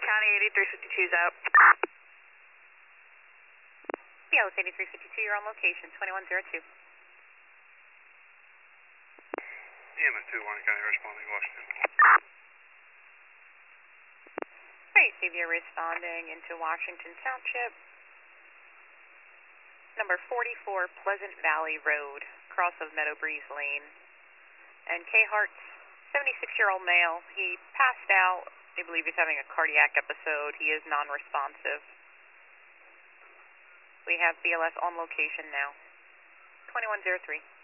County 8352's out. Dallas 8352, you're on location, 2102. EMS 2, Warren County, responding, Washington. Alright, CVO responding into Washington Township. Number 44 Pleasant Valley Road, cross of Meadow Breeze Lane. And K. Hart's 76-year-old male. He passed out. They believe he's having a cardiac episode. He is non-responsive. We have BLS on location now. 2103.